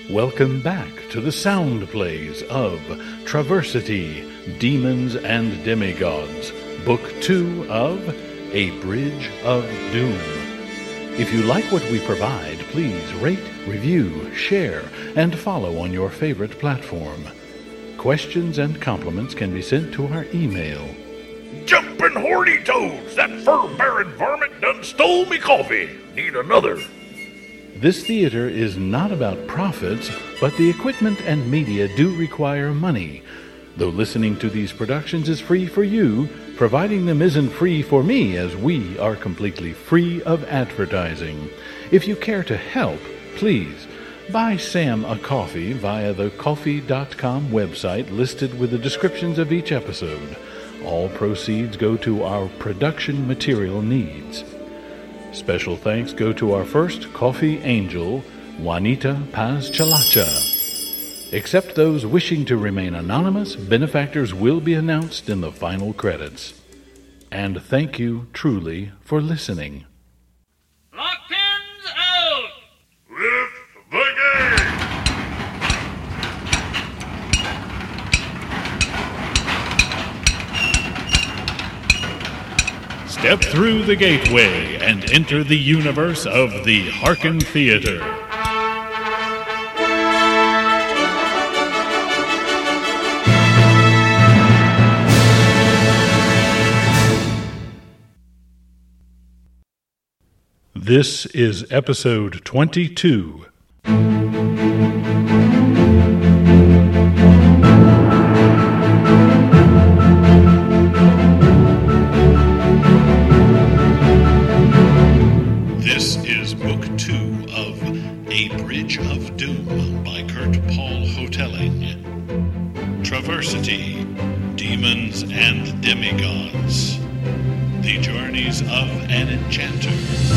Welcome back to the sound plays of Traversity, Demons and Demigods, Book 2 of A Bridge of Doom. If you like what we provide, please rate, review, share, and follow on your favorite platform. Questions and compliments can be sent to our email. Jumpin' horny toads! That fur-bearing varmint done stole me coffee. Need another. This theater is not about profits, but the equipment and media do require money. Though listening to these productions is free for you, providing them isn't free for me, as we are completely free of advertising. If you care to help, please buy Sam a coffee via the Ko-fi.com website listed with the descriptions of each episode. All proceeds go to our production material needs. Special thanks go to our first coffee angel, Juanita Paz-Chalacha. Except those wishing to remain anonymous, benefactors will be announced in the final credits. And thank you truly for listening. Lock-pins out! With the gang! Step through the gateway and enter the universe of the Harken Theater. This is episode 22. This is book 2 of A Bridge of Doom by Kurt Paul Hotelling. Traversity, Demons and Demigods. The Journeys of an Enchanter.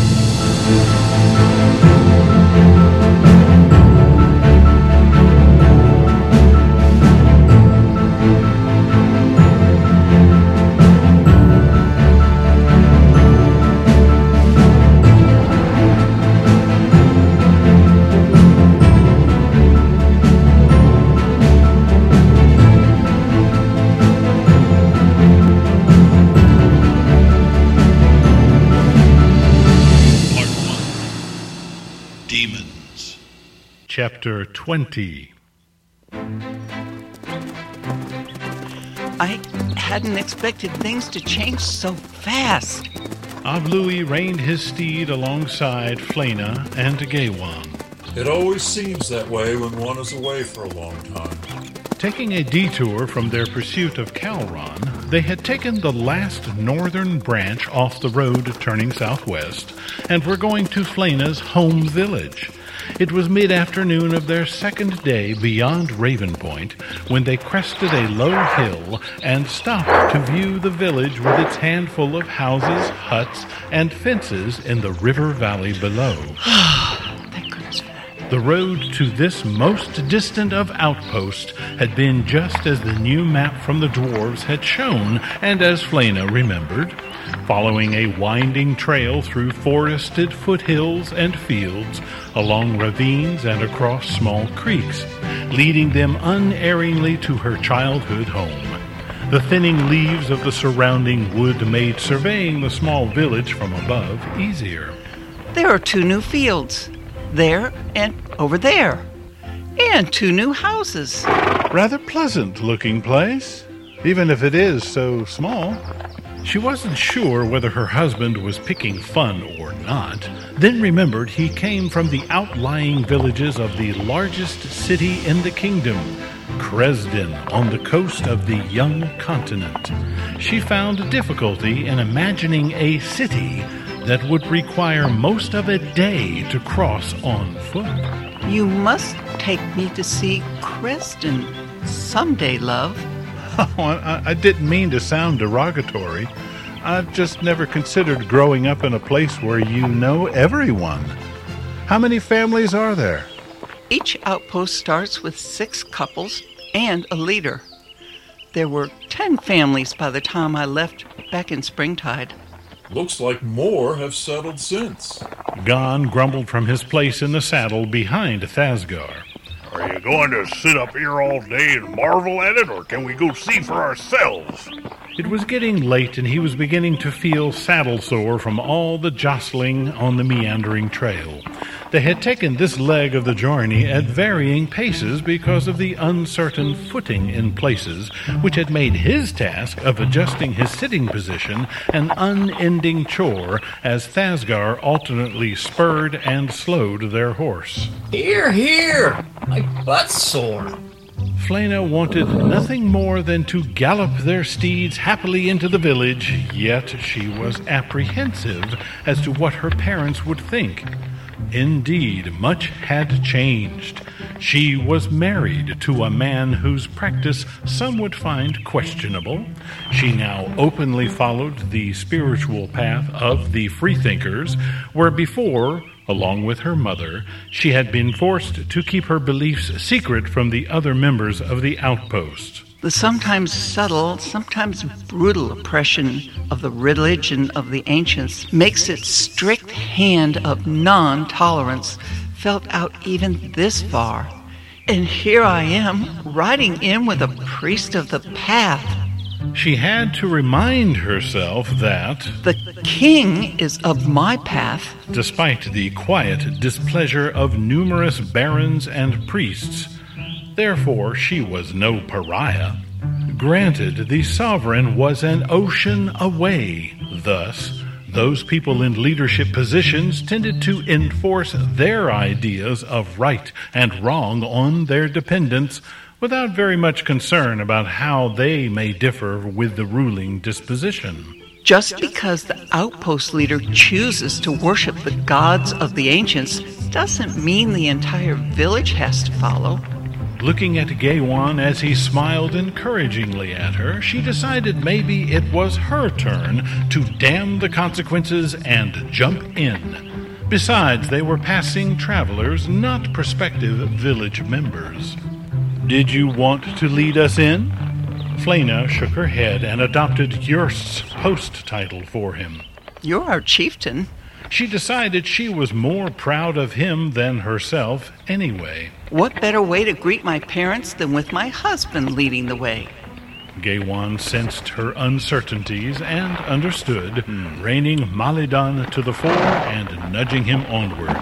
Chapter 20. I hadn't expected things to change so fast. Avlui reined his steed alongside Flena and Gaywan. It always seems that way when one is away for a long time. Taking a detour from their pursuit of Calron, they had taken the last northern branch off the road turning southwest and were going to Flena's home village. It was mid-afternoon of their second day beyond Raven Point when they crested a low hill and stopped to view the village with its handful of houses, huts, and fences in the river valley below. Thank goodness for that. The road to this most distant of outposts had been just as the new map from the dwarves had shown, and as Flena remembered, following a winding trail through forested foothills and fields, along ravines and across small creeks, leading them unerringly to her childhood home. The thinning leaves of the surrounding wood made surveying the small village from above easier. There are 2 new fields, there and over there, and 2 new houses. Rather pleasant-looking place, even if it is so small. She wasn't sure whether her husband was picking fun or not, then remembered he came from the outlying villages of the largest city in the kingdom, Cresden, on the coast of the young continent. She found difficulty in imagining a city that would require most of a day to cross on foot. You must take me to see Cresden someday, love. Oh, I didn't mean to sound derogatory. I've just never considered growing up in a place where you know everyone. How many families are there? Each outpost starts with 6 couples and a leader. There were 10 families by the time I left back in springtide. Looks like more have settled since. Gon grumbled from his place in the saddle behind Thasgar. Are you going to sit up here all day and marvel at it, or can we go see for ourselves? It was getting late, and he was beginning to feel saddle sore from all the jostling on the meandering trail. They had taken this leg of the journey at varying paces because of the uncertain footing in places, which had made his task of adjusting his sitting position an unending chore as Thasgar alternately spurred and slowed their horse. Here! My butt's sore. Flena wanted nothing more than to gallop their steeds happily into the village, yet she was apprehensive as to what her parents would think. Indeed, much had changed. She was married to a man whose practice some would find questionable. She now openly followed the spiritual path of the Freethinkers, where before, along with her mother, she had been forced to keep her beliefs secret from the other members of the outpost. The sometimes subtle, sometimes brutal oppression of the religion of the ancients makes its strict hand of non-tolerance felt out even this far. And here I am, riding in with a priest of the path. She had to remind herself that the king is of my path. Despite the quiet displeasure of numerous barons and priests, therefore she was no pariah. Granted, the sovereign was an ocean away. Thus, those people in leadership positions tended to enforce their ideas of right and wrong on their dependents without very much concern about how they may differ with the ruling disposition. Just because the outpost leader chooses to worship the gods of the ancients doesn't mean the entire village has to follow. Looking at Gaywan as he smiled encouragingly at her, she decided maybe it was her turn to damn the consequences and jump in. Besides, they were passing travelers, not prospective village members. "Did you want to lead us in?" Flena shook her head and adopted Yurst's post title for him. You're our chieftain. She decided she was more proud of him than herself anyway. What better way to greet my parents than with my husband leading the way? Gaywan sensed her uncertainties and understood, reining Malidan to the fore and nudging him onward.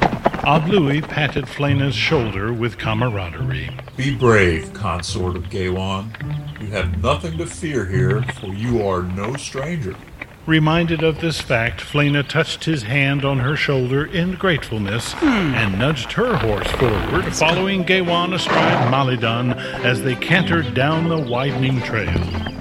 Ablui patted Flena's shoulder with camaraderie. Be brave, consort of Gaywan. You have nothing to fear here, for you are no stranger. Reminded of this fact, Flena touched his hand on her shoulder in gratefulness and nudged her horse forward, following Gaywan astride Malidan as they cantered down the widening trail.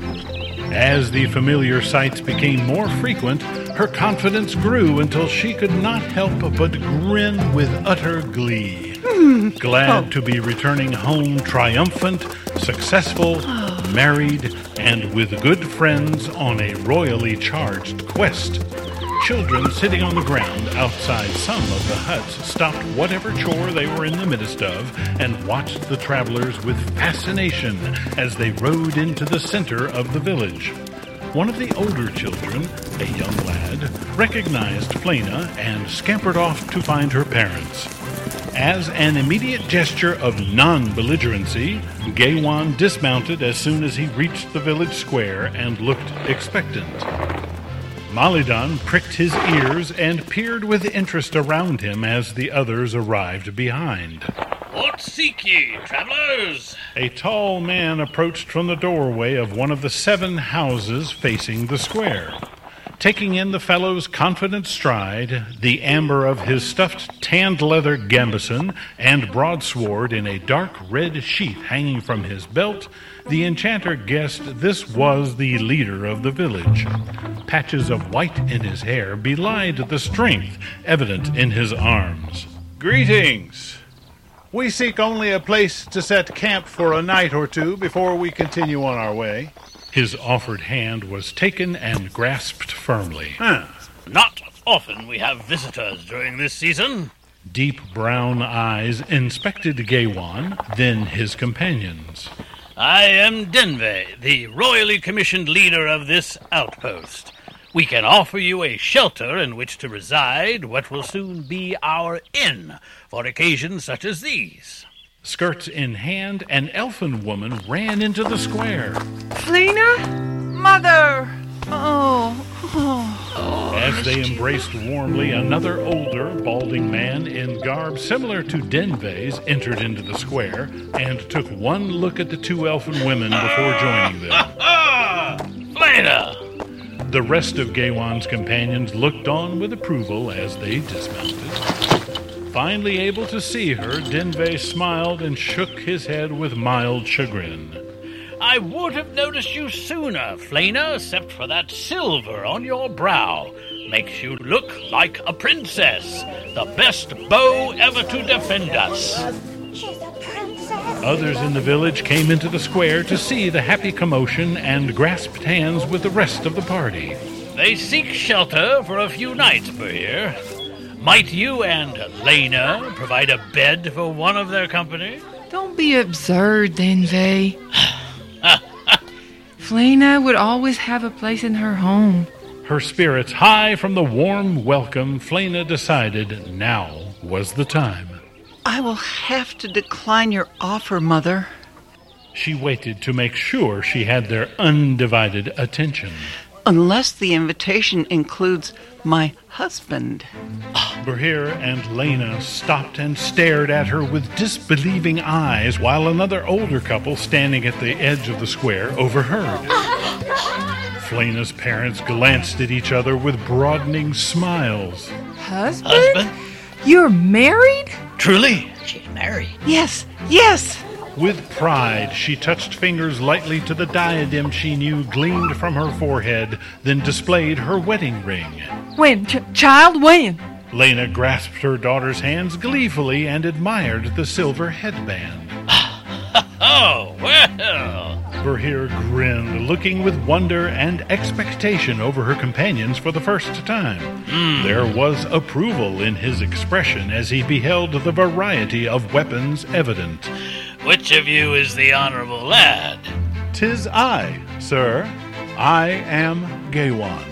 As the familiar sights became more frequent, her confidence grew until she could not help but grin with utter glee. Glad to be returning home triumphant, successful, married, and with good friends on a royally charged quest. Children sitting on the ground outside some of the huts stopped whatever chore they were in the midst of and watched the travelers with fascination as they rode into the center of the village. One of the older children, a young lad, recognized Flena and scampered off to find her parents. As an immediate gesture of non-belligerency, Gaywan dismounted as soon as he reached the village square and looked expectant. Malidan pricked his ears and peered with interest around him as the others arrived behind. What seek ye, travelers? A tall man approached from the doorway of one of the 7 houses facing the square. Taking in the fellow's confident stride, the amber of his stuffed tanned leather gambeson and broadsword in a dark red sheath hanging from his belt, the enchanter guessed this was the leader of the village. Patches of white in his hair belied the strength evident in his arms. Greetings! We seek only a place to set camp for a night or two before we continue on our way. His offered hand was taken and grasped firmly. Not often we have visitors during this season. Deep brown eyes inspected Gaywan, then his companions. I am Denve, the royally commissioned leader of this outpost. We can offer you a shelter in which to reside, what will soon be our inn, for occasions such as these. Skirts in hand, an elfin woman ran into the square. Flina? Mother! Oh. As they embraced warmly, another older, balding man in garb similar to Denvay's entered into the square and took one look at the two elfin women before joining them. Flina! The rest of Gaywan's companions looked on with approval as they dismounted. Finally able to see her, Denvay smiled and shook his head with mild chagrin. I would have noticed you sooner, Flina, except for that silver on your brow. Makes you look like a princess. The best bow ever to defend us. She's a princess. Others in the village came into the square to see the happy commotion and grasped hands with the rest of the party. They seek shelter for a few nights, Bahir. Might you and Lena provide a bed for one of their company? Don't be absurd, Denvay. Flina would always have a place in her home. Her spirits high from the warm welcome, Flina decided now was the time. I will have to decline your offer, Mother. She waited to make sure she had their undivided attention. Unless the invitation includes my husband. Bahir and Lena stopped and stared at her with disbelieving eyes while another older couple standing at the edge of the square overheard. Flina's parents glanced at each other with broadening smiles. Husband? You're married? Truly? She's married. Yes. With pride, she touched fingers lightly to the diadem she knew gleamed from her forehead, then displayed her wedding ring. When? Child, when? Lena grasped her daughter's hands gleefully and admired the silver headband. Oh, well. Bahir grinned, looking with wonder and expectation over her companions for the first time. There was approval in his expression as he beheld the variety of weapons evident. Which of you is the honorable lad? 'Tis I, sir. I am Gaywan.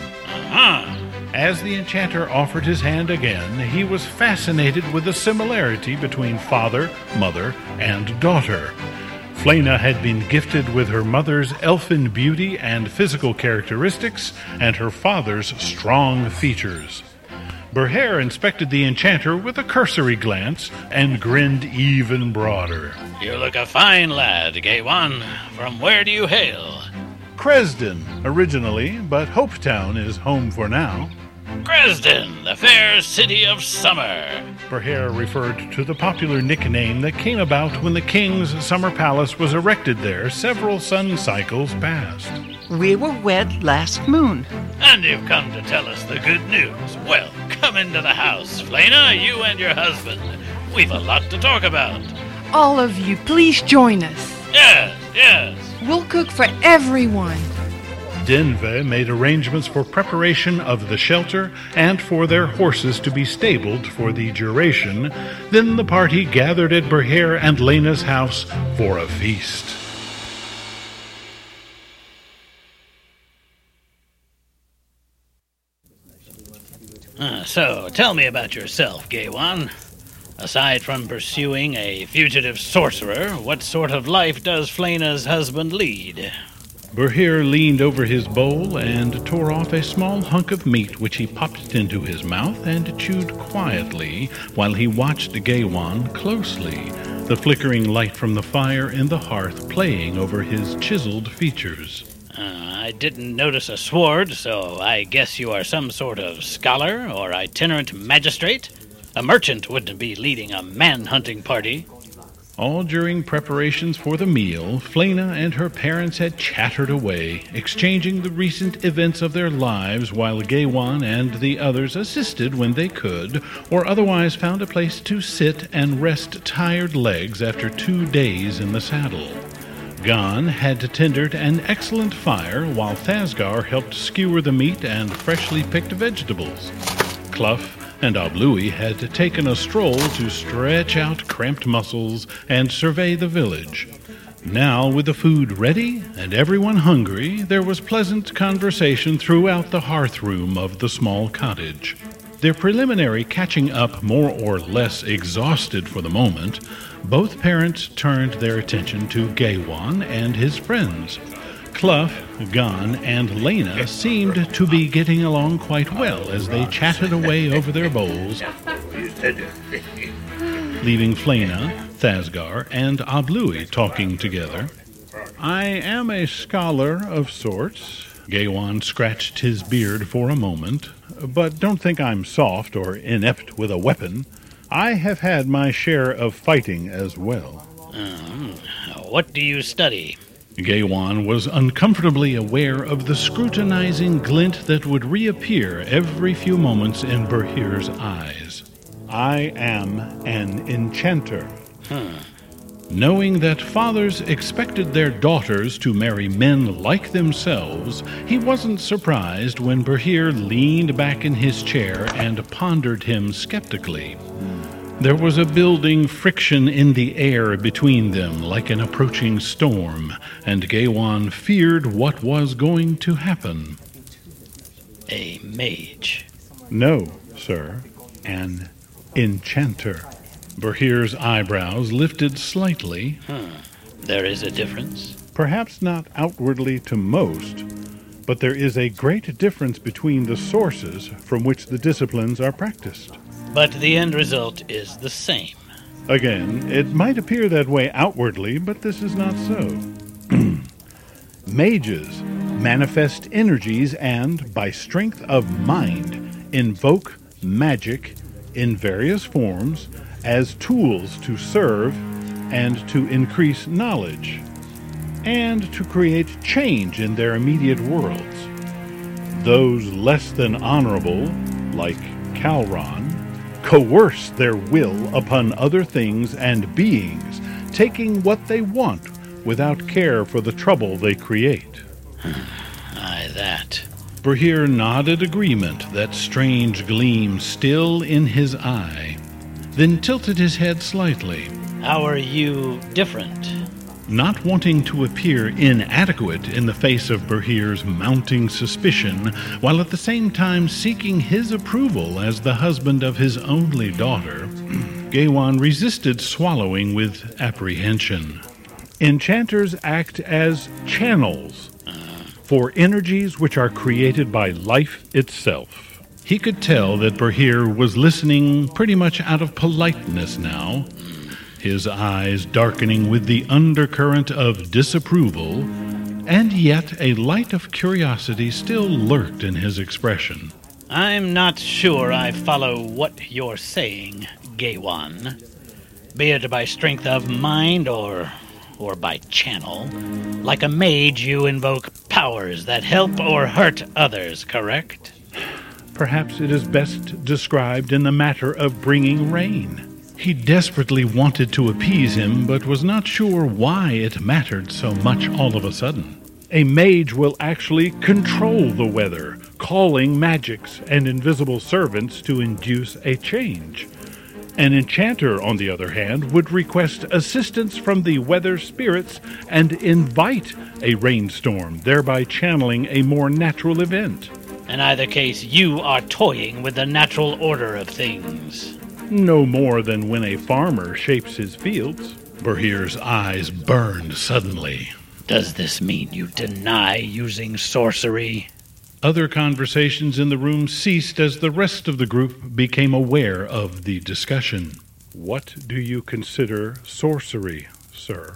As the enchanter offered his hand again, he was fascinated with the similarity between father, mother, and daughter. Flina had been gifted with her mother's elfin beauty and physical characteristics, and her father's strong features. Bahir inspected the enchanter with a cursory glance and grinned even broader. You look a fine lad, Gaywan. From where do you hail? Cresden, originally, but Hopetown is home for now. Cresden, the fair city of summer. Bahir referred to the popular nickname that came about when the king's summer palace was erected there several sun cycles past. We were wed last moon. And you've come to tell us the good news. Well, come into the house, Flina, you and your husband. We've a lot to talk about. All of you, please join us. Yes. We'll cook for everyone. Denvay made arrangements for preparation of the shelter and for their horses to be stabled for the duration. Then the party gathered at Bahir and Lena's house for a feast. So, tell me about yourself, Gaywan. Aside from pursuing a fugitive sorcerer, what sort of life does Flina's husband lead? Bahir leaned over his bowl and tore off a small hunk of meat which he popped into his mouth and chewed quietly while he watched Gaywan closely, the flickering light from the fire in the hearth playing over his chiseled features. I didn't notice a sword, so I guess you are some sort of scholar or itinerant magistrate? A merchant wouldn't be leading a man-hunting party. All during preparations for the meal, Flina and her parents had chattered away, exchanging the recent events of their lives while Gaywan and the others assisted when they could, or otherwise found a place to sit and rest tired legs after 2 days in the saddle. Gon had tendered an excellent fire while Thasgar helped skewer the meat and freshly picked vegetables. Clough and Ablui had taken a stroll to stretch out cramped muscles and survey the village. Now, with the food ready and everyone hungry, there was pleasant conversation throughout the hearth room of the small cottage. Their preliminary catching up more or less exhausted for the moment, both parents turned their attention to Gaywan and his friends. Clough, Gon, and Lena seemed to be getting along quite well as they chatted away over their bowls, leaving Flena, Thasgar, and Ablui talking together. I am a scholar of sorts. Gaywan scratched his beard for a moment, but don't think I'm soft or inept with a weapon. I have had my share of fighting as well. What do you study? Gaywan was uncomfortably aware of the scrutinizing glint that would reappear every few moments in Berhir's eyes. I am an enchanter. Knowing that fathers expected their daughters to marry men like themselves, he wasn't surprised when Berhir leaned back in his chair and pondered him skeptically. There was a building friction in the air between them like an approaching storm, and Gaywan feared what was going to happen. A mage? No, sir. An enchanter. Berhir's eyebrows lifted slightly. There is a difference? Perhaps not outwardly to most, but there is a great difference between the sources from which the disciplines are practiced. But the end result is the same. Again, it might appear that way outwardly, but this is not so. Mages manifest energies and, by strength of mind, invoke magic in various forms as tools to serve and to increase knowledge, and to create change in their immediate worlds. Those less than honorable, like Calron, coerce their will upon other things and beings, taking what they want without care for the trouble they create. Aye, that. Berhir nodded agreement, that strange gleam still in his eye, then tilted his head slightly. How are you different? Not wanting to appear inadequate in the face of Berhir's mounting suspicion, while at the same time seeking his approval as the husband of his only daughter, Gaywan resisted swallowing with apprehension. Enchanters act as channels for energies which are created by life itself. He could tell that Berhir was listening pretty much out of politeness now, his eyes darkening with the undercurrent of disapproval, and yet a light of curiosity still lurked in his expression. I'm not sure I follow what you're saying, Gaywan. Be it by strength of mind or by channel. Like a mage, you invoke powers that help or hurt others, correct? Perhaps it is best described in the matter of bringing rain. He desperately wanted to appease him, but was not sure why it mattered so much all of a sudden. A mage will actually control the weather, calling magics and invisible servants to induce a change. An enchanter, on the other hand, would request assistance from the weather spirits and invite a rainstorm, thereby channeling a more natural event. In either case, you are toying with the natural order of things. No more than when a farmer shapes his fields. Berhir's eyes burned suddenly. Does this mean you deny using sorcery? Other conversations in the room ceased as the rest of the group became aware of the discussion. What do you consider sorcery, sir?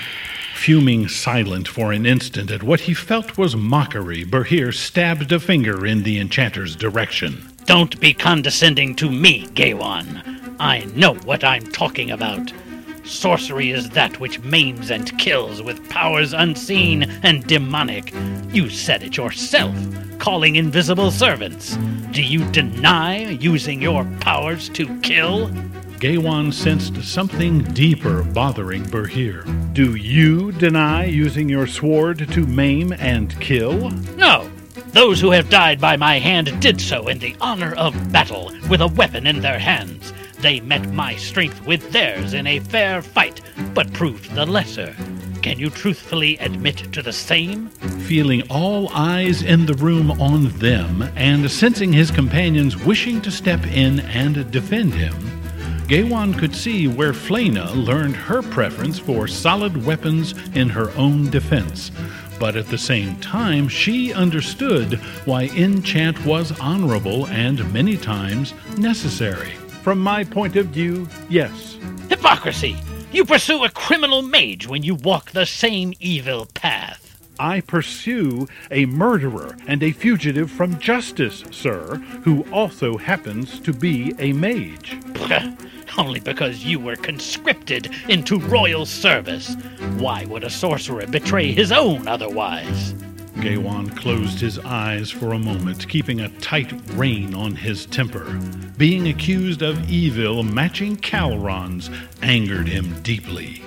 Fuming silent for an instant at what he felt was mockery, Berhir stabbed a finger in the enchanter's direction. Don't be condescending to me, Gaywan. I know what I'm talking about. Sorcery is that which maims and kills with powers unseen and demonic. You said it yourself, calling invisible servants. Do you deny using your powers to kill? Gaywan sensed something deeper bothering Berhir. Do you deny using your sword to maim and kill? No. Those who have died by my hand did so in the honor of battle, with a weapon in their hands. They met my strength with theirs in a fair fight, but proved the lesser. Can you truthfully admit to the same? Feeling all eyes in the room on them, and sensing his companions wishing to step in and defend him, Gaywan could see where Flena learned her preference for solid weapons in her own defense. But at the same time, she understood why enchant was honorable and many times necessary. From my point of view, yes. Hypocrisy! You pursue a criminal mage when you walk the same evil path. I pursue a murderer and a fugitive from justice, sir, who also happens to be a mage. Only because you were conscripted into royal service. Why would a sorcerer betray his own otherwise? Gaywan closed his eyes for a moment, keeping a tight rein on his temper. Being accused of evil matching Calron's angered him deeply.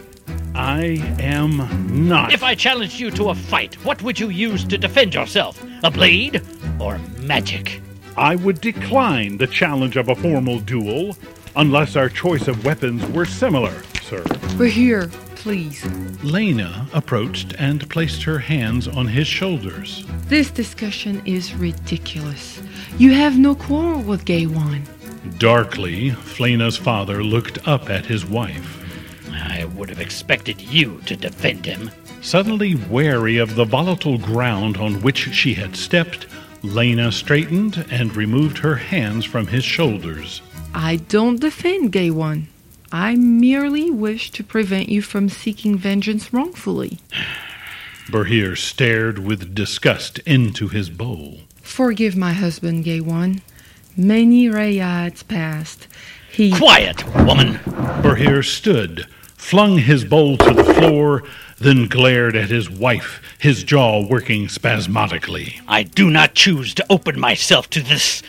I am not. If I challenged you to a fight, what would you use to defend yourself? A blade or magic? I would decline the challenge of a formal duel, unless our choice of weapons were similar, sir. We're here, please. Lena approached and placed her hands on his shoulders. This discussion is ridiculous. You have no quarrel with Gaywan. Darkly, Flena's father looked up at his wife. I would have expected you to defend him. Suddenly wary of the volatile ground on which she had stepped, Lena straightened and removed her hands from his shoulders. I don't defend Gaywan. I merely wish to prevent you from seeking vengeance wrongfully. Berhir stared with disgust into his bowl. Forgive my husband, Gaywan. Many Rayyads passed. He... Quiet, woman! Berhir stood, flung his bowl to the floor, then glared at his wife, his jaw working spasmodically. I do not choose to open myself to this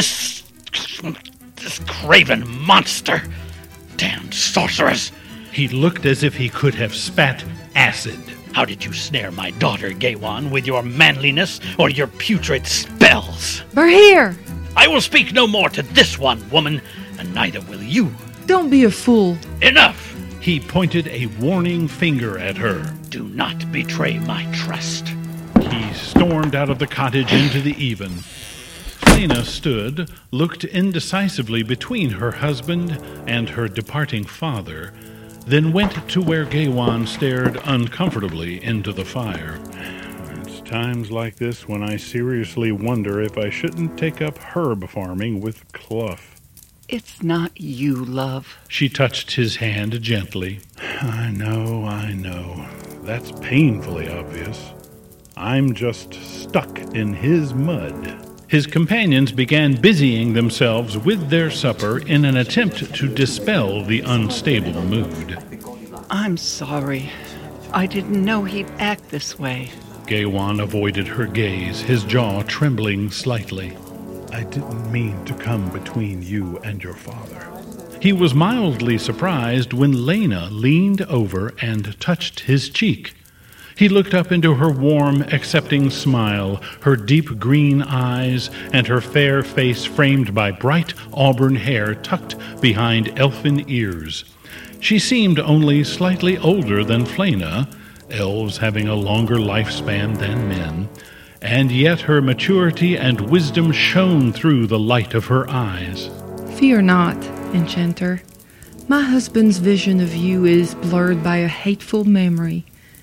craven monster. Damned sorceress! He looked as if he could have spat acid. How did you snare my daughter, Gaywan, with your manliness or your putrid spells? Berhir! I will speak no more to this one, woman, and neither will you. Don't be a fool. Enough! He pointed a warning finger at her. Do not betray my trust. He stormed out of the cottage into the even. Flena stood, looked indecisively between her husband and her departing father, then went to where Gaywan stared uncomfortably into the fire. It's times like this when I seriously wonder if I shouldn't take up herb farming with Clough. It's not you, love. She touched his hand gently. I know. That's painfully obvious. I'm just stuck in his mud. His companions began busying themselves with their supper in an attempt to dispel the unstable mood. I'm sorry. I didn't know he'd act this way. Gaywan avoided her gaze, his jaw trembling slightly. I didn't mean to come between you and your father. He was mildly surprised when Lena leaned over and touched his cheek. He looked up into her warm, accepting smile, her deep green eyes, and her fair face framed by bright auburn hair tucked behind elfin ears. She seemed only slightly older than Flena, elves having a longer lifespan than men, and yet her maturity and wisdom shone through the light of her eyes. Fear not, enchanter. My husband's vision of you is blurred by a hateful memory.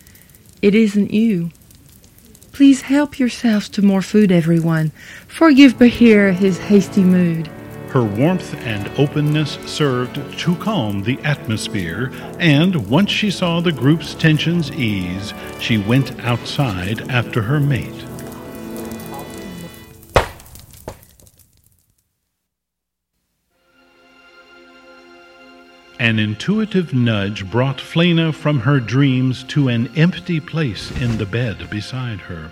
It isn't you. Please help yourselves to more food, everyone. Forgive Berhir his hasty mood. Her warmth and openness served to calm the atmosphere, and once she saw the group's tensions ease, she went outside after her mate. An intuitive nudge brought Flena from her dreams to an empty place in the bed beside her.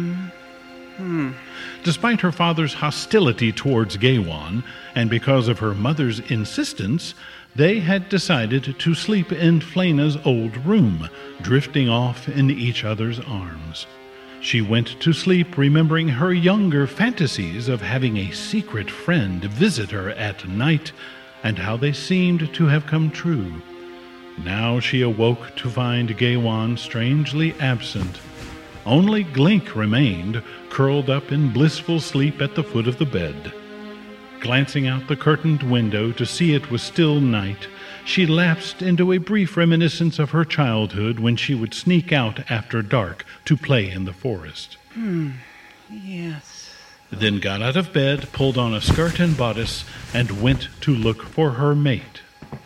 Despite her father's hostility towards Gaywan, and because of her mother's insistence, they had decided to sleep in Flena's old room, drifting off in each other's arms. She went to sleep remembering her younger fantasies of having a secret friend visit her at night, and how they seemed to have come true. Now she awoke to find Gaywan strangely absent. Only Glink remained, curled up in blissful sleep at the foot of the bed. Glancing out the curtained window to see it was still night, she lapsed into a brief reminiscence of her childhood when she would sneak out after dark to play in the forest. Yes. Then got out of bed, pulled on a skirt and bodice, and went to look for her mate.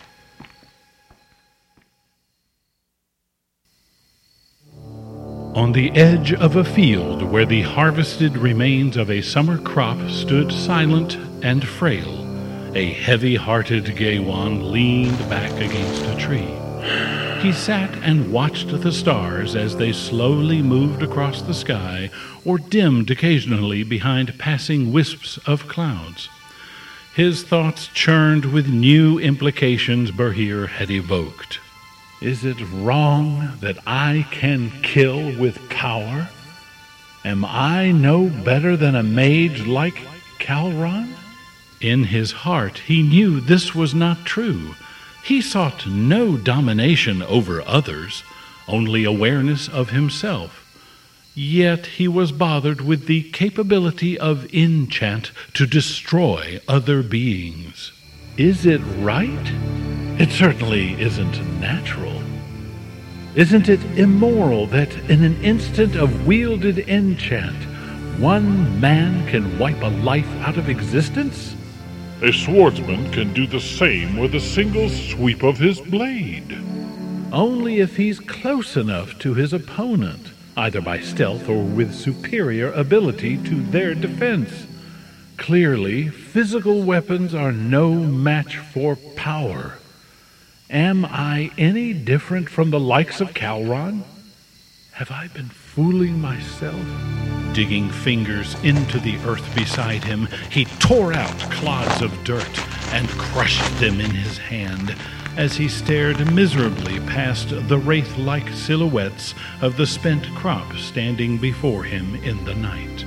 On the edge of a field where the harvested remains of a summer crop stood silent and frail, a heavy-hearted Gaywan leaned back against a tree. He sat and watched the stars as they slowly moved across the sky or dimmed occasionally behind passing wisps of clouds. His thoughts churned with new implications Berhir had evoked. Is it wrong that I can kill with power? Am I no better than a mage like Kalron? In his heart he knew this was not true. He sought no domination over others, only awareness of himself. Yet he was bothered with the capability of enchant to destroy other beings. Is it right? It certainly isn't natural. Isn't it immoral that in an instant of wielded enchant, one man can wipe a life out of existence? A swordsman can do the same with a single sweep of his blade. Only if he's close enough to his opponent, either by stealth or with superior ability to their defense. Clearly, physical weapons are no match for power. Am I any different from the likes of Kalron? Have I been fooling myself? Digging fingers into the earth beside him, he tore out clods of dirt and crushed them in his hand as he stared miserably past the wraith-like silhouettes of the spent crop standing before him in the night.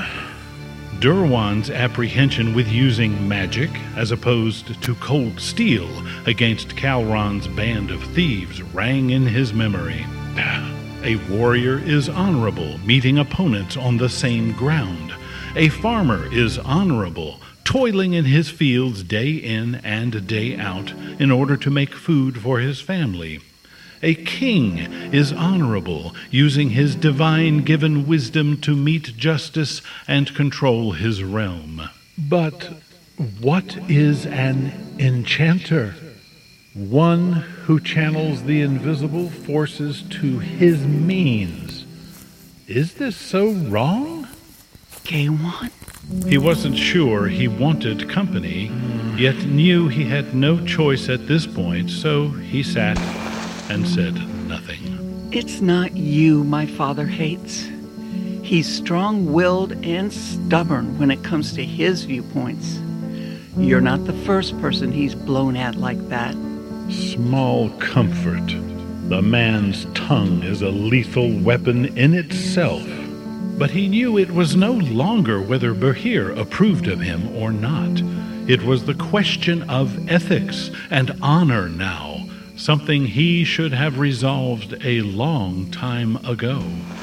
Durwan's apprehension with using magic, as opposed to cold steel, against Kalron's band of thieves rang in his memory. A warrior is honorable, meeting opponents on the same ground. A farmer is honorable, toiling in his fields day in and day out in order to make food for his family. A king is honorable, using his divine-given wisdom to meet justice and control his realm. But what is an enchanter? One who channels the invisible forces to his means. Is this so wrong? Gaywan? He wasn't sure he wanted company, yet knew he had no choice at this point, so he sat and said nothing. It's not you my father hates. He's strong-willed and stubborn when it comes to his viewpoints. You're not the first person he's blown at like that. Small comfort. The man's tongue is a lethal weapon in itself. But he knew it was no longer whether Berhir approved of him or not. It was the question of ethics and honor now, something he should have resolved a long time ago.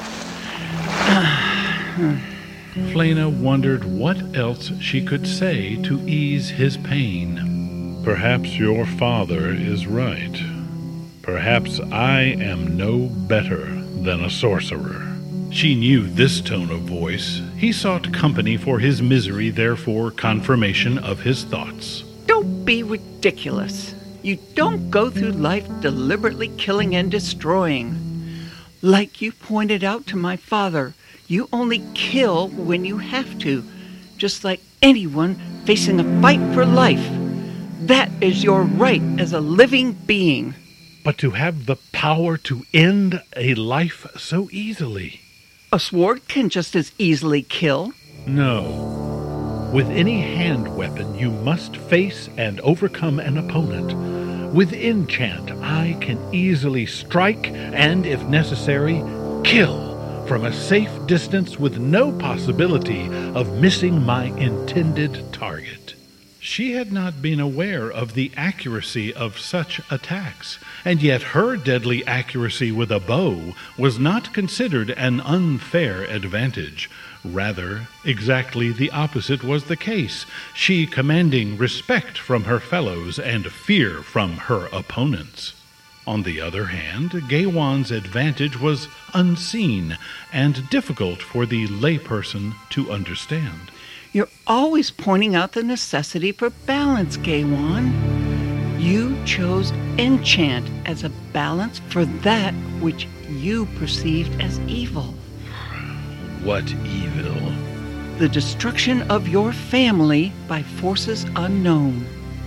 Flena wondered what else she could say to ease his pain. Perhaps your father is right. Perhaps I am no better than a sorcerer. She knew this tone of voice. He sought company for his misery, therefore confirmation of his thoughts. Don't be ridiculous. You don't go through life deliberately killing and destroying. Like you pointed out to my father, you only kill when you have to, just like anyone facing a fight for life. That is your right as a living being. But to have the power to end a life so easily. A sword can just as easily kill. No. With any hand weapon, you must face and overcome an opponent. With enchant, I can easily strike and, if necessary, kill from a safe distance with no possibility of missing my intended target. She had not been aware of the accuracy of such attacks, and yet her deadly accuracy with a bow was not considered an unfair advantage. Rather, exactly the opposite was the case, she commanding respect from her fellows and fear from her opponents. On the other hand, Gaywan's advantage was unseen and difficult for the layperson to understand. You're always pointing out the necessity for balance, Gaywan. You chose enchant as a balance for that which you perceived as evil. What evil? The destruction of your family by forces unknown.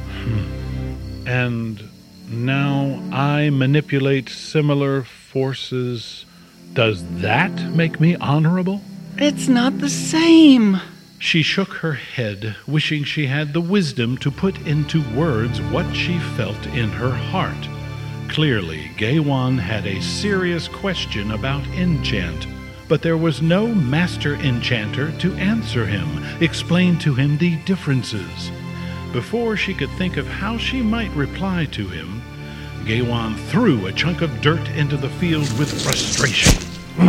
And now I manipulate similar forces. Does that make me honorable? It's not the same. She shook her head, wishing she had the wisdom to put into words what she felt in her heart. Clearly, Gaywan had a serious question about enchant, but there was no master enchanter to answer him, explain to him the differences. Before she could think of how she might reply to him, Gaywan threw a chunk of dirt into the field with frustration,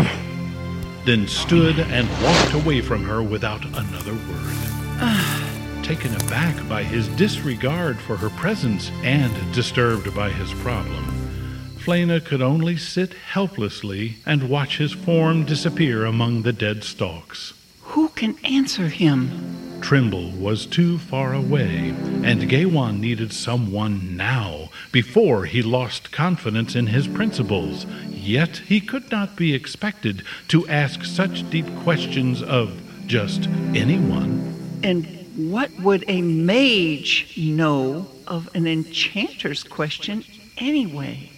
then stood and walked away from her without another word. Taken aback by his disregard for her presence and disturbed by his problem, Flena could only sit helplessly and watch his form disappear among the dead stalks. Who can answer him? Trimble was too far away, and Gaywan needed someone now, before he lost confidence in his principles. Yet he could not be expected to ask such deep questions of just anyone. And what would a mage know of an enchanter's question anyway?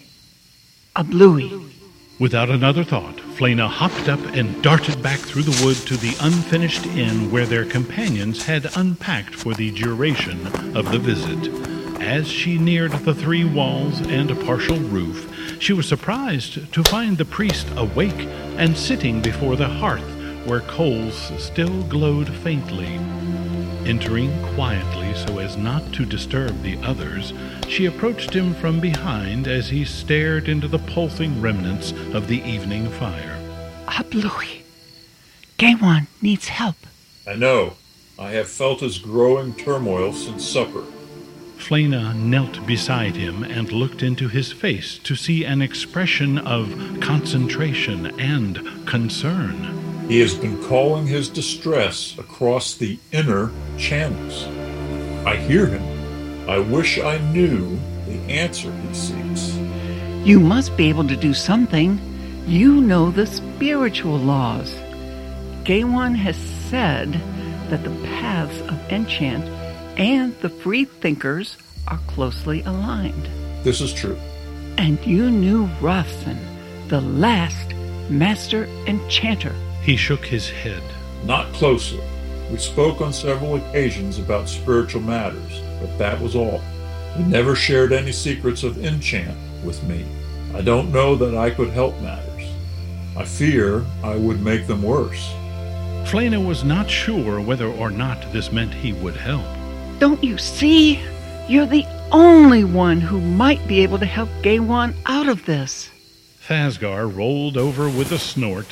A bluey. Without another thought, Flena hopped up and darted back through the wood to the unfinished inn where their companions had unpacked for the duration of the visit. As she neared the 3 walls and a partial roof, she was surprised to find the priest awake and sitting before the hearth where coals still glowed faintly. Entering quietly so as not to disturb the others, she approached him from behind as he stared into the pulsing remnants of the evening fire. A bluey. Gaywan needs help. I know. I have felt his growing turmoil since supper. Flena knelt beside him and looked into his face to see an expression of concentration and concern. He has been calling his distress across the inner channels. I hear him. I wish I knew the answer he seeks. You must be able to do something. You know the spiritual laws. Gaywan has said that the paths of enchant and the free thinkers are closely aligned. This is true. And you knew Rothson, the last master enchanter. He shook his head. Not closely. We spoke on several occasions about spiritual matters, but that was all. He never shared any secrets of enchant with me. I don't know that I could help matters. I fear I would make them worse. Flena was not sure whether or not this meant he would help. Don't you see? You're the only one who might be able to help Gaywan out of this. Thasgar rolled over with a snort,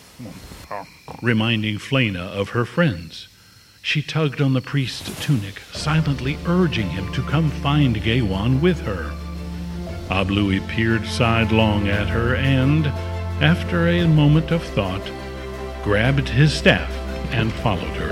reminding Flena of her friends. She tugged on the priest's tunic, silently urging him to come find Gaywan with her. Ablui peered sidelong at her and, after a moment of thought, grabbed his staff and followed her.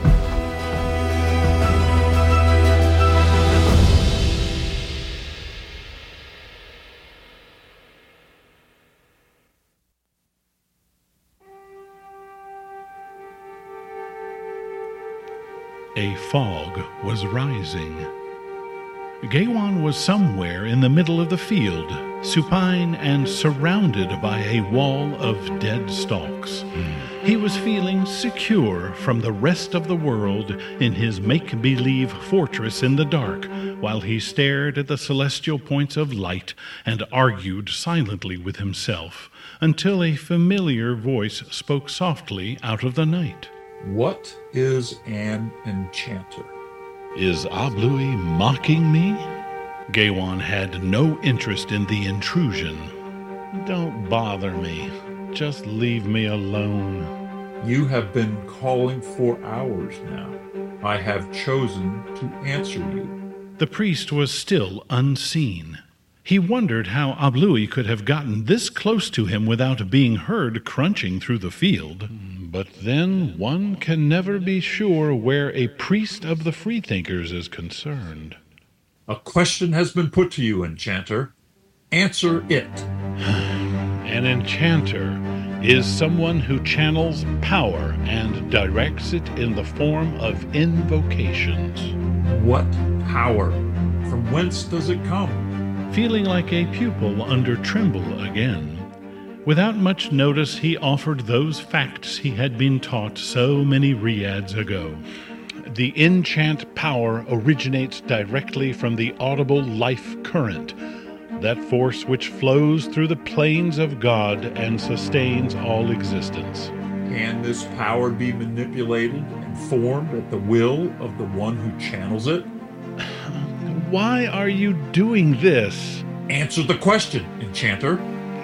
A fog was rising. Gaywan was somewhere in the middle of the field, supine and surrounded by a wall of dead stalks. He was feeling secure from the rest of the world in his make-believe fortress in the dark, while he stared at the celestial points of light and argued silently with himself, until a familiar voice spoke softly out of the night. What is an enchanter? Is Ablui mocking me? Gawain had no interest in the intrusion. Don't bother me. Just leave me alone. You have been calling for hours now. I have chosen to answer you. The priest was still unseen. He wondered how Ablui could have gotten this close to him without being heard crunching through the field. But then one can never be sure where a priest of the Freethinkers is concerned. A question has been put to you, Enchanter. Answer it. An enchanter is someone who channels power and directs it in the form of invocations. What power? From whence does it come? Feeling like a pupil under Trimble again. Without much notice, he offered those facts he had been taught so many riads ago. The enchant power originates directly from the audible life current, that force which flows through the plains of God and sustains all existence. Can this power be manipulated and formed at the will of the one who channels it? Why are you doing this? Answer the question, Enchanter.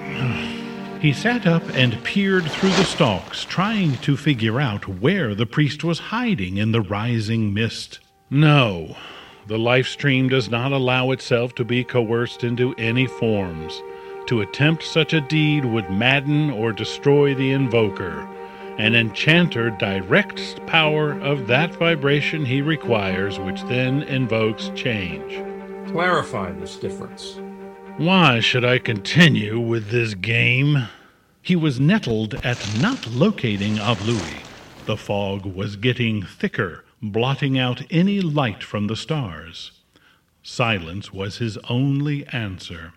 He sat up and peered through the stalks, trying to figure out where the priest was hiding in the rising mist. No, the life stream does not allow itself to be coerced into any forms. To attempt such a deed would madden or destroy the invoker. An enchanter directs power of that vibration he requires, which then invokes change. Clarify this difference. Why should I continue with this game? He was nettled at not locating Ablui. The fog was getting thicker, blotting out any light from the stars. Silence was his only answer.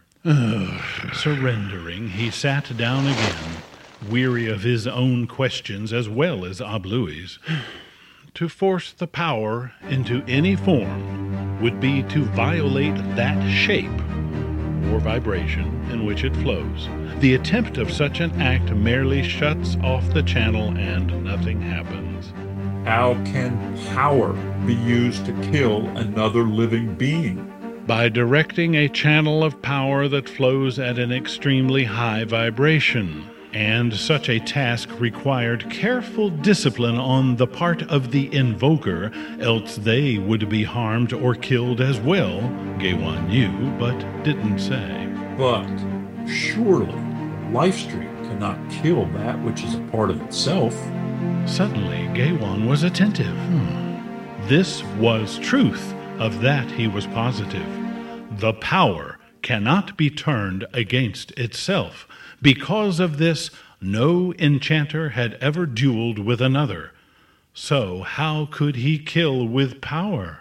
Surrendering, he sat down again, weary of his own questions as well as Ablui's. To force the power into any form would be to violate that shape or vibration in which it flows. The attempt of such an act merely shuts off the channel and nothing happens. How can power be used to kill another living being? By directing a channel of power that flows at an extremely high vibration. And such a task required careful discipline on the part of the invoker, else they would be harmed or killed as well. Gawain knew, but didn't say. But surely the life stream cannot kill that which is a part of itself. Suddenly, Gawain was attentive. This was truth. Of that he was positive. The power cannot be turned against itself. Because of this, no enchanter had ever dueled with another. So how could he kill with power?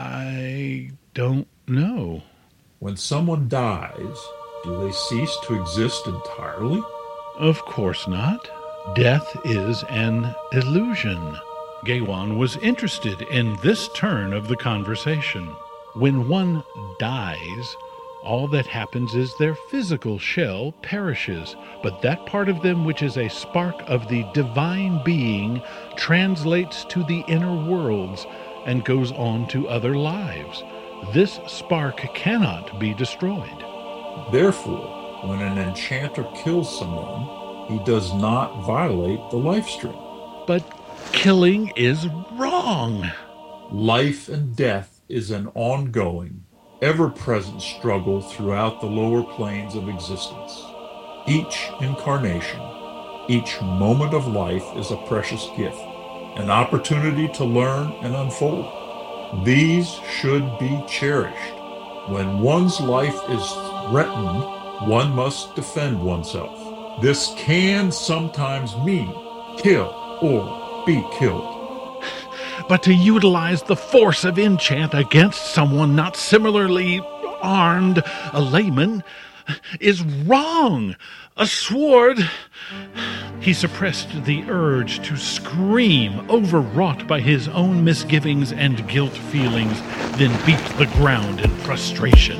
I don't know. When someone dies, do they cease to exist entirely? Of course not. Death is an illusion. Gawain was interested in this turn of the conversation. When one dies, all that happens is their physical shell perishes, but that part of them which is a spark of the divine being translates to the inner worlds and goes on to other lives. This spark cannot be destroyed. Therefore, when an enchanter kills someone, he does not violate the life stream. But killing is wrong. Life and death is an ongoing, ever-present struggle throughout the lower planes of existence. Each incarnation, each moment of life is a precious gift, an opportunity to learn and unfold. These should be cherished. When one's life is threatened, one must defend oneself. This can sometimes mean kill or be killed. But to utilize the force of enchant against someone not similarly armed, a layman, is wrong. A sword... He suppressed the urge to scream, overwrought by his own misgivings and guilt feelings, then beat the ground in frustration.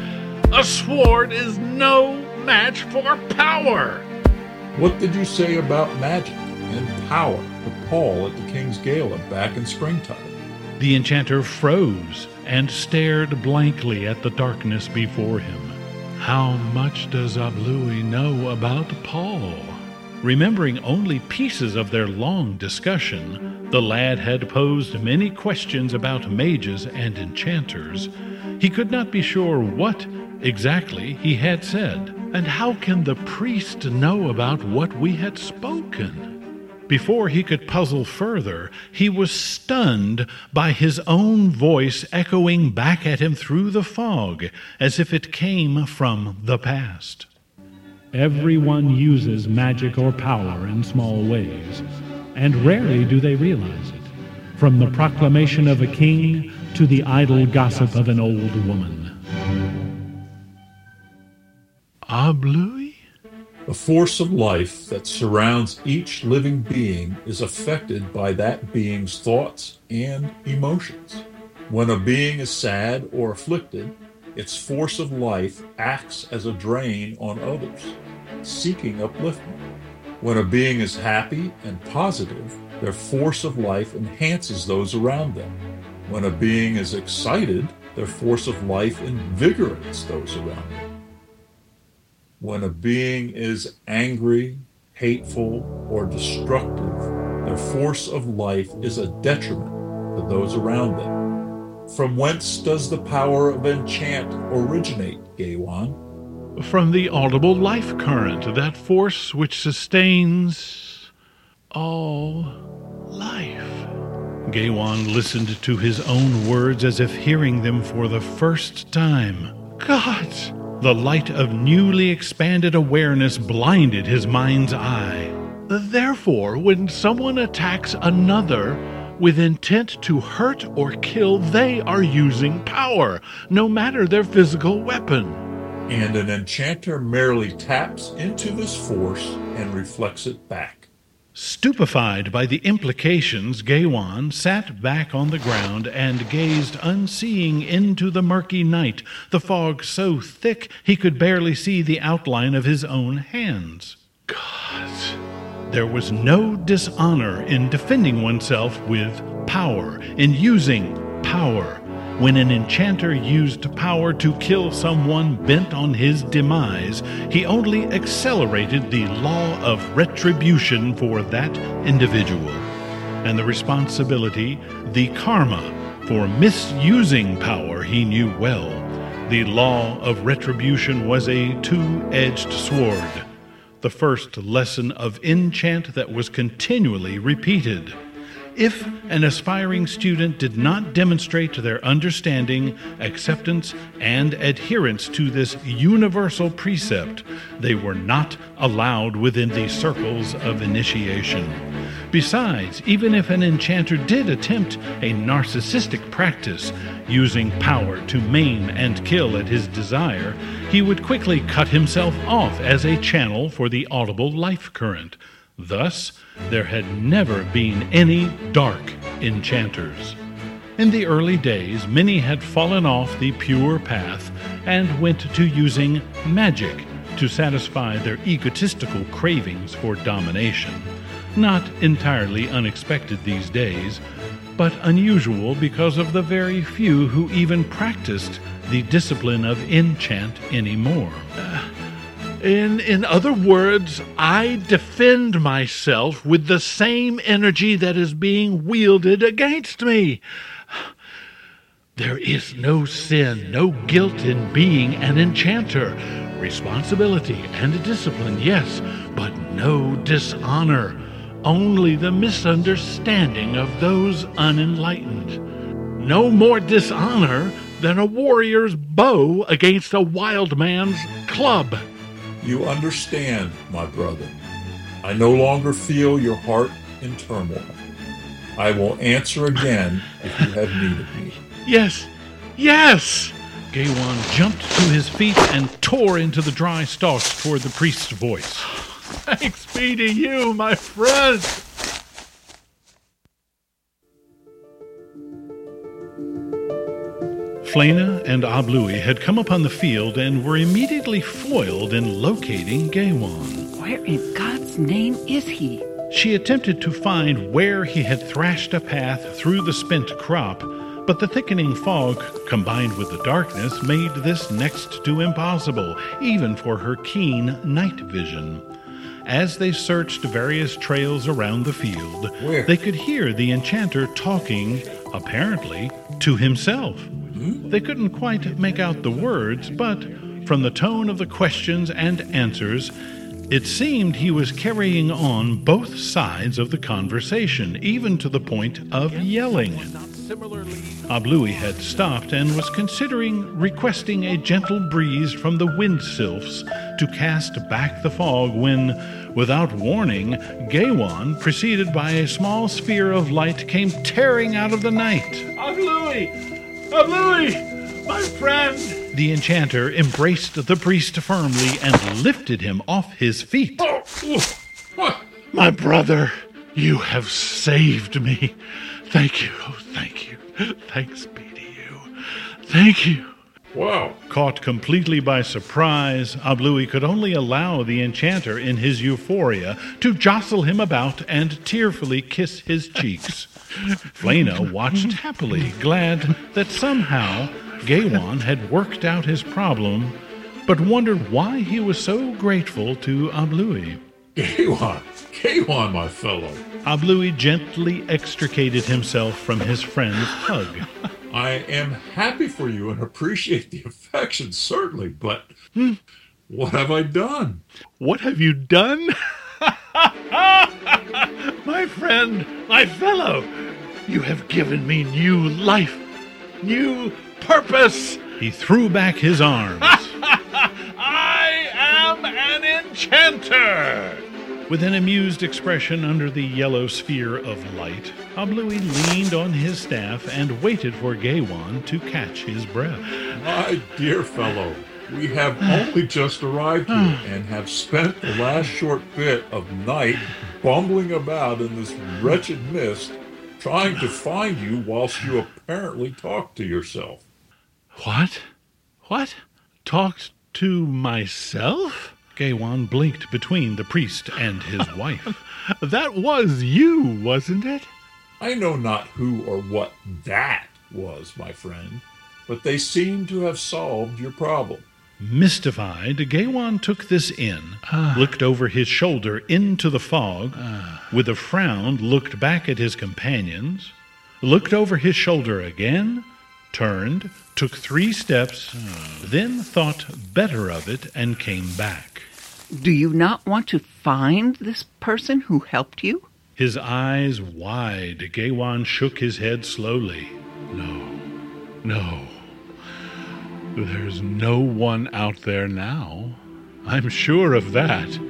A sword is no match for power! What did you say about magic and power to Paul at the King's Gala back in springtime? The enchanter froze and stared blankly at the darkness before him. How much does Ablui know about Paul? Remembering only pieces of their long discussion, the lad had posed many questions about mages and enchanters. He could not be sure what exactly he had said. And how can the priest know about what we had spoken? Before he could puzzle further, he was stunned by his own voice echoing back at him through the fog, as if it came from the past. Everyone uses magic or power in small ways, and rarely do they realize it, from the proclamation of a king to the idle gossip of an old woman. Ablui? The force of life that surrounds each living being is affected by that being's thoughts and emotions. When a being is sad or afflicted, its force of life acts as a drain on others, seeking upliftment. When a being is happy and positive, their force of life enhances those around them. When a being is excited, their force of life invigorates those around them. When a being is angry, hateful, or destructive, their force of life is a detriment to those around them. From whence does the power of enchant originate, Gaiwan? From the audible life current, that force which sustains all life. Gaiwan listened to his own words as if hearing them for the first time. God! The light of newly expanded awareness blinded his mind's eye. Therefore, when someone attacks another with intent to hurt or kill, they are using power, no matter their physical weapon. And an enchanter merely taps into this force and reflects it back. Stupefied by the implications, Gaiwan sat back on the ground and gazed unseeing into the murky night, the fog so thick he could barely see the outline of his own hands. God! There was no dishonor in defending oneself with power, in using power. When an enchanter used power to kill someone bent on his demise, he only accelerated the law of retribution for that individual, and the responsibility, the karma, for misusing power he knew well. The law of retribution was a two-edged sword, the first lesson of enchant that was continually repeated. If an aspiring student did not demonstrate their understanding, acceptance, and adherence to this universal precept, they were not allowed within the circles of initiation. Besides, even if an enchanter did attempt a narcissistic practice, using power to maim and kill at his desire, he would quickly cut himself off as a channel for the audible life current. Thus, there had never been any dark enchanters. In the early days, many had fallen off the pure path and went to using magic to satisfy their egotistical cravings for domination. Not entirely unexpected these days, but unusual because of the very few who even practiced the discipline of enchant anymore. In other words, I defend myself with the same energy that is being wielded against me. There is no sin, no guilt in being an enchanter. Responsibility and discipline, yes, but no dishonor. Only the misunderstanding of those unenlightened. No more dishonor than a warrior's bow against a wild man's club. You understand, my brother. I no longer feel your heart in turmoil. I will answer again if you have need of me. Yes! Yes! Gaiwan jumped to his feet and tore into the dry stalks toward the priest's voice. Thanks be to you, my friend! Flena and Ablui had come upon the field and were immediately foiled in locating Gaiwan. Where in God's name is he? She attempted to find where he had thrashed a path through the spent crop, but the thickening fog, combined with the darkness, made this next to impossible, even for her keen night vision. As they searched various trails around the field, they could hear the enchanter talking, apparently, to himself. They couldn't quite make out the words, but from the tone of the questions and answers, it seemed he was carrying on both sides of the conversation, even to the point of yelling. Ablui had stopped and was considering requesting a gentle breeze from the wind sylphs to cast back the fog when, without warning, Gaywan, preceded by a small sphere of light, came tearing out of the night. Ablui! Ablui! My friend! The enchanter embraced the priest firmly and lifted him off his feet. What? My brother, you have saved me. Thank you, thank you. Thanks be to you. Thank you. Wow. Caught completely by surprise, Ablui could only allow the enchanter in his euphoria to jostle him about and tearfully kiss his cheeks. Flena watched happily, glad that somehow Gaywan had worked out his problem, but wondered why he was so grateful to Ablui. Gaywan, my fellow. Ablui gently extricated himself from his friend's hug. I am happy for you and appreciate the affection, certainly, but what have I done? What have you done? My friend, my fellow, you have given me new life, new purpose. He threw back his arms. I am an enchanter! With an amused expression under the yellow sphere of light, Ablui leaned on his staff and waited for Gaywan to catch his breath. My dear fellow, we have only just arrived here and have spent the last short bit of night bumbling about in this wretched mist, trying to find you whilst you apparently talk to yourself. What? What? Talked to myself? Gaywan blinked between the priest and his wife. That was you, wasn't it? I know not who or what that was, my friend, but they seem to have solved your problem. Mystified, Gaywan took this in, looked over his shoulder into the fog, with a frown looked back at his companions, looked over his shoulder again, turned, took 3 steps, then thought better of it and came back. Do you not want to find this person who helped you? His eyes wide, Gaywan shook his head slowly. No. There's no one out there now. I'm sure of that.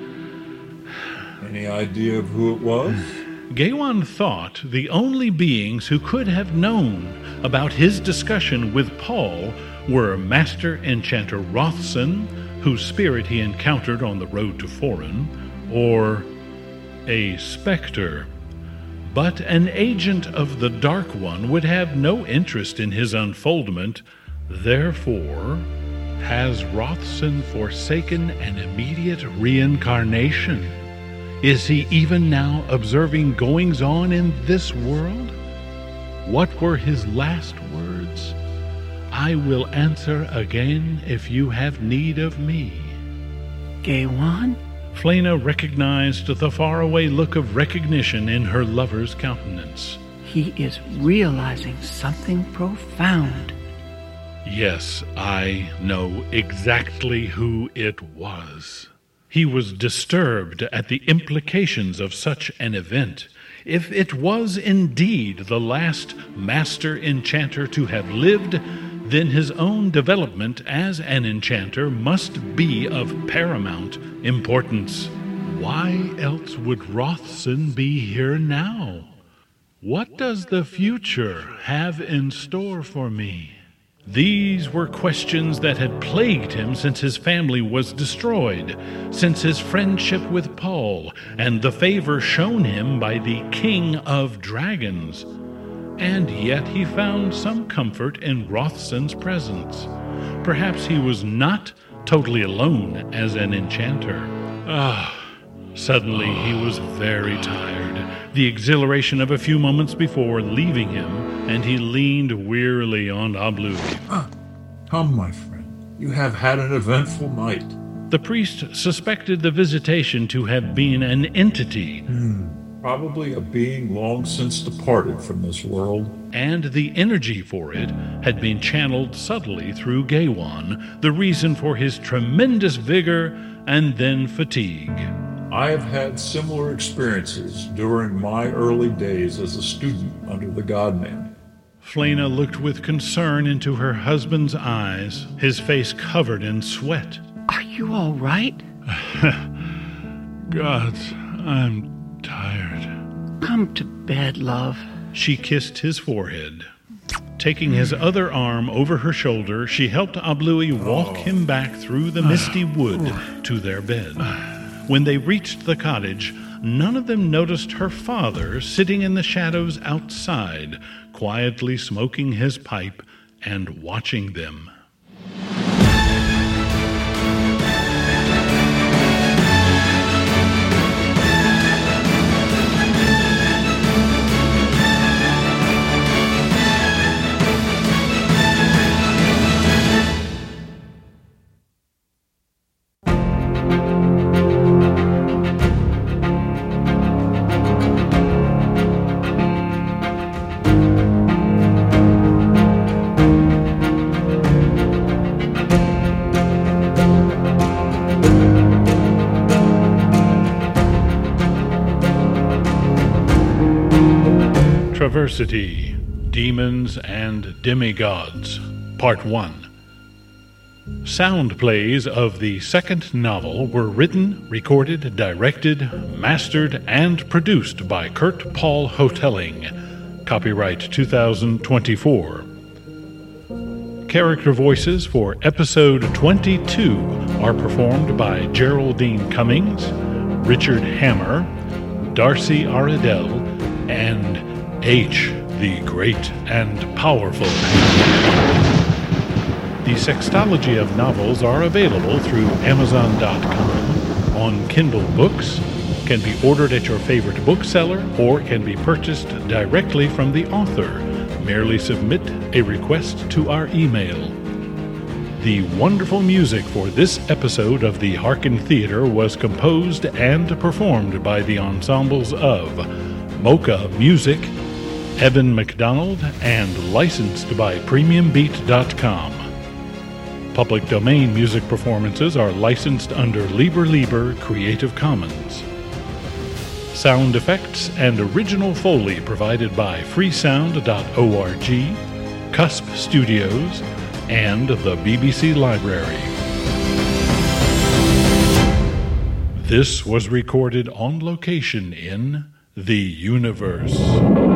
Any idea of who it was? Gaywan thought the only beings who could have known about his discussion with Paul were Master Enchanter Rothson, whose spirit he encountered on the road to Foran, or a specter. But an agent of the Dark One would have no interest in his unfoldment. Therefore, has Rothson forsaken an immediate reincarnation? Is he even now observing goings-on in this world? What were his last words? I will answer again if you have need of me. Gaywan? Flena recognized the faraway look of recognition in her lover's countenance. He is realizing something profound. Yes, I know exactly who it was. He was disturbed at the implications of such an event. If it was indeed the last master enchanter to have lived, then his own development as an enchanter must be of paramount importance. Why else would Rothson be here now? What does the future have in store for me? These were questions that had plagued him since his family was destroyed, since his friendship with Paul, and the favor shown him by the King of Dragons. And yet he found some comfort in Rothson's presence. Perhaps he was not totally alone as an enchanter. Suddenly, he was very tired, the exhilaration of a few moments before leaving him, and he leaned wearily on Ablui. Come, my friend. You have had an eventful night. The priest suspected the visitation to have been an entity. Probably a being long since departed from this world. And the energy for it had been channeled subtly through Gaiwan, the reason for his tremendous vigor and then fatigue. I have had similar experiences during my early days as a student under the God-Man. Flena looked with concern into her husband's eyes, his face covered in sweat. Are you all right? Gods, I'm tired. Come to bed, love. She kissed his forehead. Taking his other arm over her shoulder, she helped Ablui walk him back through the misty wood to their bed. When they reached the cottage, none of them noticed her father sitting in the shadows outside, quietly smoking his pipe and watching them. Traversity, Demons and Demigods, Part 1. Sound plays of the second novel were written, recorded, directed, mastered, and produced by Kurt Paul Hotelling. Copyright 2024. Character voices for Episode 22 are performed by Geraldine Cummings, Richard Hammer, Darcy Aradell, and H, the Great and Powerful. The sextology of novels are available through Amazon.com, on Kindle Books, can be ordered at your favorite bookseller, or can be purchased directly from the author. Merely submit a request to our email. The wonderful music for this episode of the Harken Theater was composed and performed by the ensembles of Mocha Music, Evan McDonald, and licensed by PremiumBeat.com. Public domain music performances are licensed under Liber Creative Commons. Sound effects and original Foley provided by freesound.org, Cusp Studios, and the BBC Library. This was recorded on location in the universe.